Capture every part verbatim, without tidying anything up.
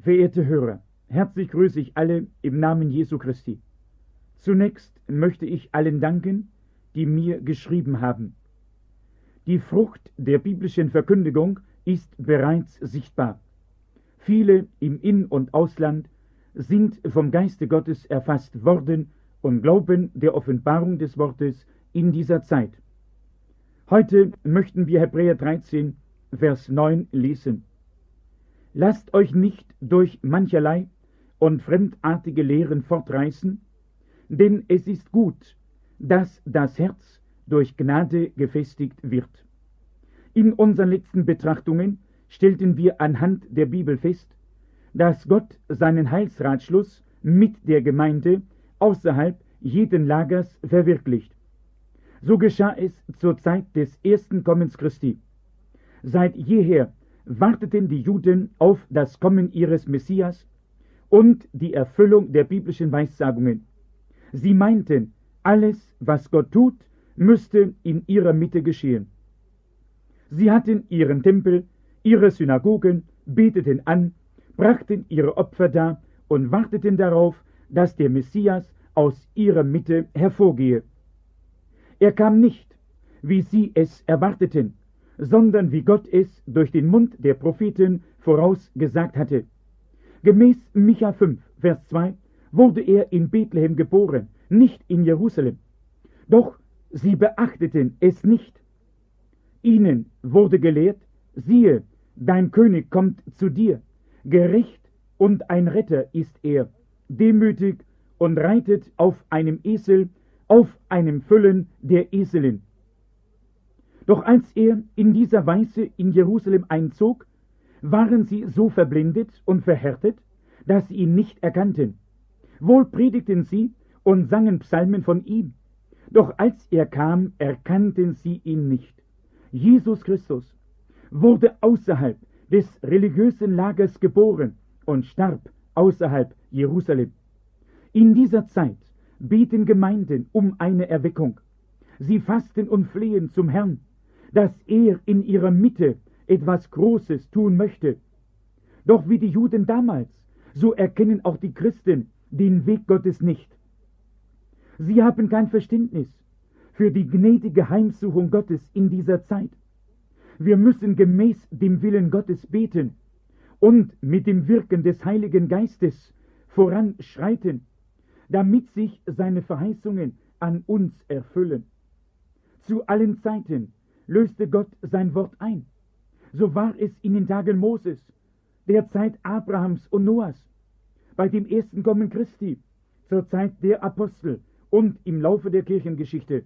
Verehrte Hörer, herzlich grüße ich alle im Namen Jesu Christi. Zunächst möchte ich allen danken, die mir geschrieben haben. Die Frucht der biblischen Verkündigung ist bereits sichtbar. Viele im In- und Ausland sind vom Geiste Gottes erfasst worden und glauben der Offenbarung des Wortes in dieser Zeit. Heute möchten wir Hebräer dreizehn, Vers neun lesen. Lasst euch nicht durch mancherlei und fremdartige Lehren fortreißen, denn es ist gut, dass das Herz durch Gnade gefestigt wird. In unseren letzten Betrachtungen stellten wir anhand der Bibel fest, dass Gott seinen Heilsratschluss mit der Gemeinde außerhalb jeden Lagers verwirklicht. So geschah es zur Zeit des ersten Kommens Christi. Seit jeher warteten die Juden auf das Kommen ihres Messias und die Erfüllung der biblischen Weissagungen. Sie meinten, alles, was Gott tut, müsste in ihrer Mitte geschehen. Sie hatten ihren Tempel, ihre Synagogen, beteten an, brachten ihre Opfer dar und warteten darauf, dass der Messias aus ihrer Mitte hervorgehe. Er kam nicht, wie sie es erwarteten, sondern wie Gott es durch den Mund der Propheten vorausgesagt hatte. Gemäß Micha fünf, Vers zwei wurde er in Bethlehem geboren, nicht in Jerusalem. Doch sie beachteten es nicht. Ihnen wurde gelehrt, siehe, dein König kommt zu dir, gerecht und ein Retter ist er, demütig und reitet auf einem Esel, auf einem Füllen der Eselin. Doch als er in dieser Weise in Jerusalem einzog, waren sie so verblindet und verhärtet, dass sie ihn nicht erkannten. Wohl predigten sie und sangen Psalmen von ihm, doch als er kam, erkannten sie ihn nicht. Jesus Christus wurde außerhalb des religiösen Lagers geboren und starb außerhalb Jerusalem. In dieser Zeit beten Gemeinden um eine Erweckung. Sie fasten und flehen zum Herrn, dass er in ihrer Mitte etwas Großes tun möchte. Doch wie die Juden damals, so erkennen auch die Christen den Weg Gottes nicht. Sie haben kein Verständnis für die gnädige Heimsuchung Gottes in dieser Zeit. Wir müssen gemäß dem Willen Gottes beten und mit dem Wirken des Heiligen Geistes voranschreiten, damit sich seine Verheißungen an uns erfüllen. Zu allen Zeiten löste Gott sein Wort ein. So war es in den Tagen Moses, der Zeit Abrahams und Noahs, bei dem ersten Kommen Christi, zur Zeit der Apostel und im Laufe der Kirchengeschichte.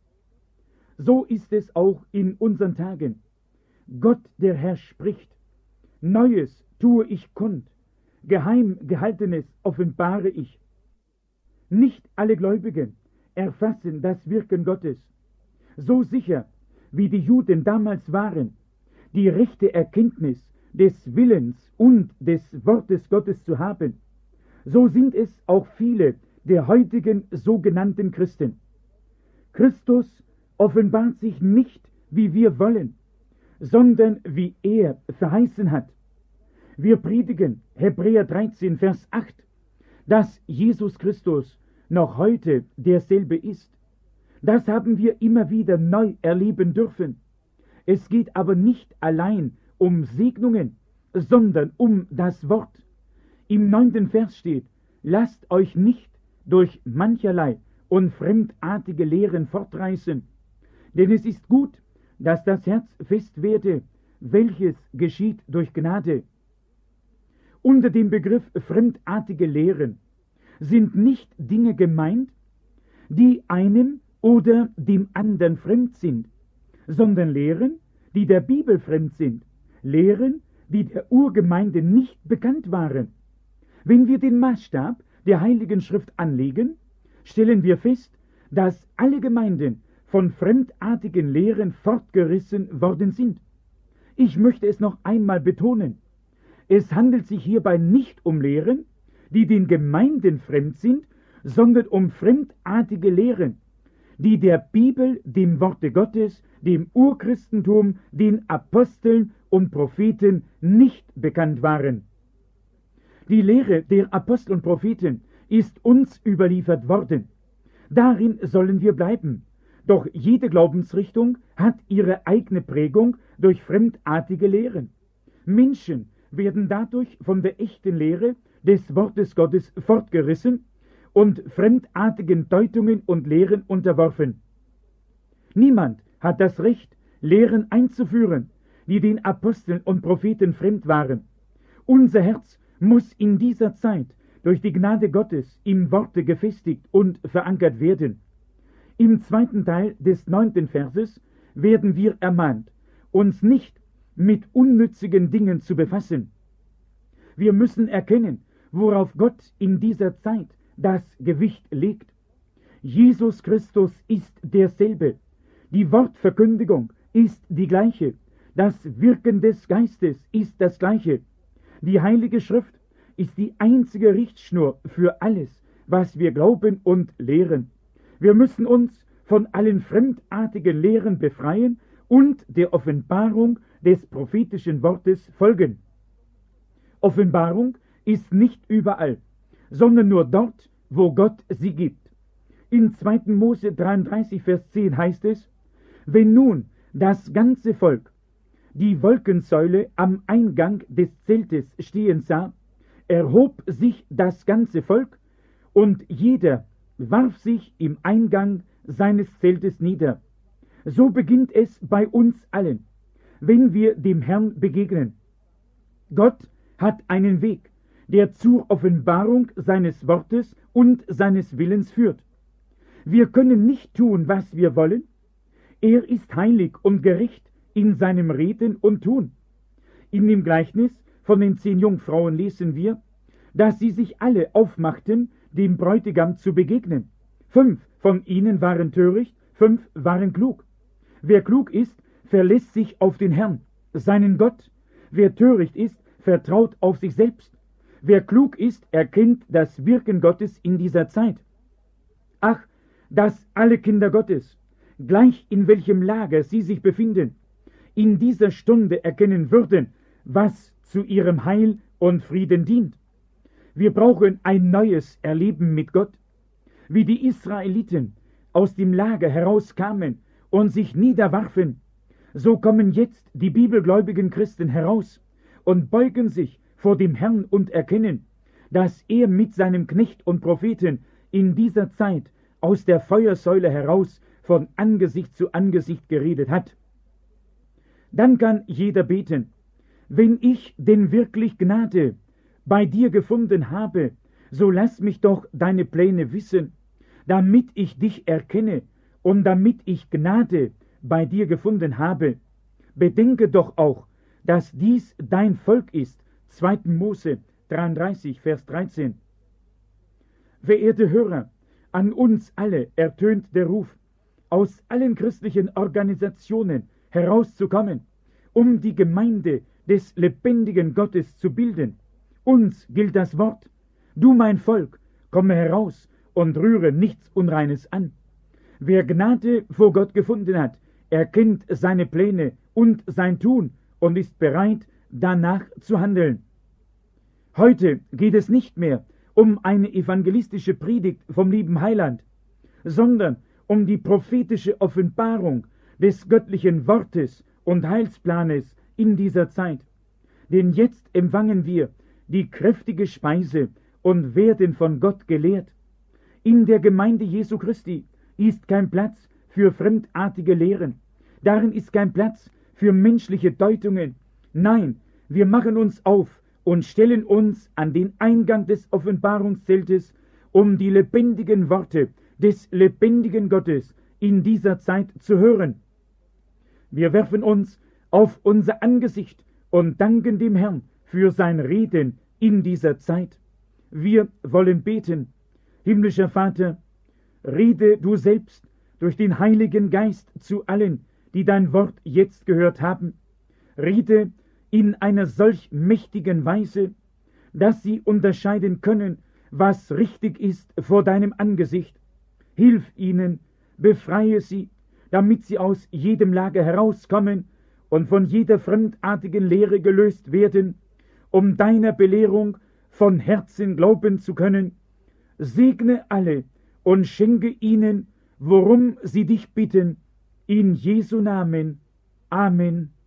So ist es auch in unseren Tagen. Gott, der Herr, spricht: Neues tue ich kund, geheim gehaltenes offenbare ich. Nicht alle Gläubigen erfassen das Wirken Gottes. So sicher, wie die Juden damals waren, die rechte Erkenntnis des Willens und des Wortes Gottes zu haben, so sind es auch viele der heutigen sogenannten Christen. Christus offenbart sich nicht, wie wir wollen, sondern wie er verheißen hat. Wir predigen Hebräer dreizehn, Vers acht, dass Jesus Christus noch heute derselbe ist. Das haben wir immer wieder neu erleben dürfen. Es geht aber nicht allein um Segnungen, sondern um das Wort. Im neunten Vers steht: Lasst euch nicht durch mancherlei und fremdartige Lehren fortreißen, denn es ist gut, dass das Herz fest werde, welches geschieht durch Gnade. Unter dem Begriff fremdartige Lehren sind nicht Dinge gemeint, die einem oder dem anderen fremd sind, sondern Lehren, die der Bibel fremd sind, Lehren, die der Urgemeinde nicht bekannt waren. Wenn wir den Maßstab der Heiligen Schrift anlegen, stellen wir fest, dass alle Gemeinden von fremdartigen Lehren fortgerissen worden sind. Ich möchte es noch einmal betonen: Es handelt sich hierbei nicht um Lehren, die den Gemeinden fremd sind, sondern um fremdartige Lehren, die der Bibel, dem Worte Gottes, dem Urchristentum, den Aposteln und Propheten nicht bekannt waren. Die Lehre der Apostel und Propheten ist uns überliefert worden. Darin sollen wir bleiben. Doch jede Glaubensrichtung hat ihre eigene Prägung durch fremdartige Lehren. Menschen werden dadurch von der echten Lehre des Wortes Gottes fortgerissen und fremdartigen Deutungen und Lehren unterworfen. Niemand hat das Recht, Lehren einzuführen, die den Aposteln und Propheten fremd waren. Unser Herz muss in dieser Zeit durch die Gnade Gottes im Worte gefestigt und verankert werden. Im zweiten Teil des neunten Verses werden wir ermahnt, uns nicht mit unnützigen Dingen zu befassen. Wir müssen erkennen, worauf Gott in dieser Zeit das Gewicht legt. Jesus Christus ist derselbe. Die Wortverkündigung ist die gleiche. Das Wirken des Geistes ist das gleiche. Die Heilige Schrift ist die einzige Richtschnur für alles, was wir glauben und lehren. Wir müssen uns von allen fremdartigen Lehren befreien und der Offenbarung des prophetischen Wortes folgen. Offenbarung ist nicht überall, sondern nur dort, wo Gott sie gibt. In zweiten Mose dreiunddreißig, Vers zehn heißt es, wenn nun das ganze Volk die Wolkensäule am Eingang des Zeltes stehen sah, erhob sich das ganze Volk, und jeder warf sich im Eingang seines Zeltes nieder. So beginnt es bei uns allen, wenn wir dem Herrn begegnen. Gott hat einen Weg, der zur Offenbarung seines Wortes und seines Willens führt. Wir können nicht tun, was wir wollen. Er ist heilig und gerecht in seinem Reden und Tun. In dem Gleichnis von den zehn Jungfrauen lesen wir, dass sie sich alle aufmachten, dem Bräutigam zu begegnen. Fünf von ihnen waren töricht, fünf waren klug. Wer klug ist, verlässt sich auf den Herrn, seinen Gott. Wer töricht ist, vertraut auf sich selbst. Wer klug ist, erkennt das Wirken Gottes in dieser Zeit. Ach, dass alle Kinder Gottes, gleich in welchem Lager sie sich befinden, in dieser Stunde erkennen würden, was zu ihrem Heil und Frieden dient. Wir brauchen ein neues Erleben mit Gott. Wie die Israeliten aus dem Lager herauskamen und sich niederwarfen, so kommen jetzt die bibelgläubigen Christen heraus und beugen sich vor dem Herrn und erkennen, dass er mit seinem Knecht und Propheten in dieser Zeit aus der Feuersäule heraus von Angesicht zu Angesicht geredet hat. Dann kann jeder beten, wenn ich denn wirklich Gnade bei dir gefunden habe, so lass mich doch deine Pläne wissen, damit ich dich erkenne und damit ich Gnade bei dir gefunden habe. Bedenke doch auch, dass dies dein Volk ist. zweiten Mose dreiunddreißig, Vers dreizehn. Verehrte Hörer, an uns alle ertönt der Ruf, aus allen christlichen Organisationen herauszukommen, um die Gemeinde des lebendigen Gottes zu bilden. Uns gilt das Wort, du mein Volk, komme heraus und rühre nichts Unreines an. Wer Gnade vor Gott gefunden hat, erkennt seine Pläne und sein Tun und ist bereit, danach zu handeln. Heute geht es nicht mehr um eine evangelistische Predigt vom lieben Heiland, sondern um die prophetische Offenbarung des göttlichen Wortes und Heilsplanes in dieser Zeit. Denn jetzt empfangen wir die kräftige Speise und werden von Gott gelehrt. In der Gemeinde Jesu Christi ist kein Platz für fremdartige Lehren. Darin ist kein Platz für menschliche Deutungen. Nein, wir machen uns auf und stellen uns an den Eingang des Offenbarungszeltes, um die lebendigen Worte des lebendigen Gottes in dieser Zeit zu hören. Wir werfen uns auf unser Angesicht und danken dem Herrn für sein Reden in dieser Zeit. Wir wollen beten. Himmlischer Vater, rede du selbst durch den Heiligen Geist zu allen, die dein Wort jetzt gehört haben. Rede in einer solch mächtigen Weise, dass sie unterscheiden können, was richtig ist vor deinem Angesicht. Hilf ihnen, befreie sie, damit sie aus jedem Lager herauskommen und von jeder fremdartigen Lehre gelöst werden, um deiner Belehrung von Herzen glauben zu können, segne alle und schenke ihnen, worum sie dich bitten, in Jesu Namen. Amen.